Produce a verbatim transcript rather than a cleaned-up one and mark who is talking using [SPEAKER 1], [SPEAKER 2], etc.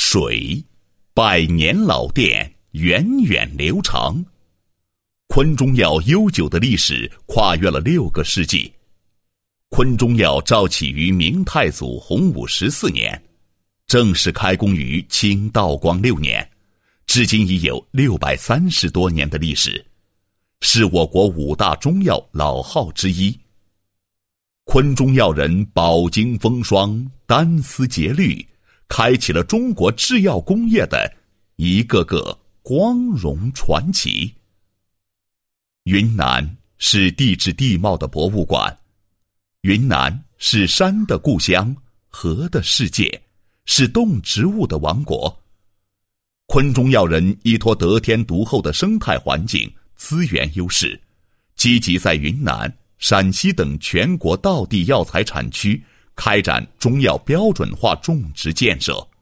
[SPEAKER 1] 水，百年老店，源远流长。昆中药悠久的历史跨越了六个世纪。昆中药肇起于明太祖洪武十四年，正式开工于清道光六年，至今已有六百三十多年的历史，是我国五大中药老号之一。昆中药人饱经风霜，丹思竭虑，开启了中国制药工业的一个个光荣传奇。云南是地质地貌的博物馆，云南是山的故乡，河的世界，是动植物的王国。昆中药人依托得天独厚的生态环境、资源优势，积极在云南、陕西等全国道地药材产区开展中药标准化种植建设，